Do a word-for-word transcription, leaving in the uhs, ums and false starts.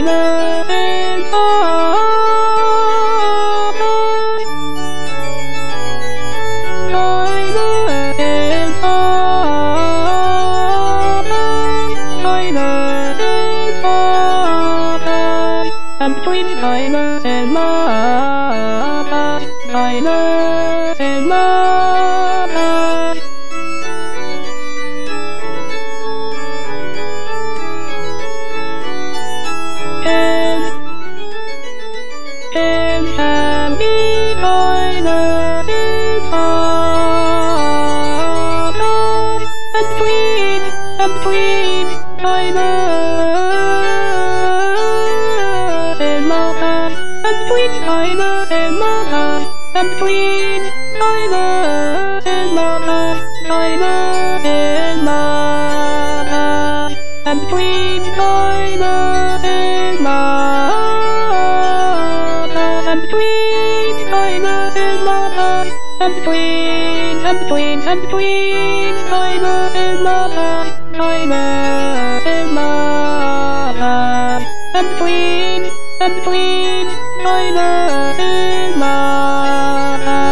China and Thailand, China and Thailand, China and Thailand, and between China and Mama, China and Mama. And, and happy China and Mama, and between, and between China and Mama, and between China and Mama, and between China and Mama, China and Mama, and between China and Mama, and between China and Mama, and between, and between, and between China and Mama, China and Mama, and between, and between China and Mama.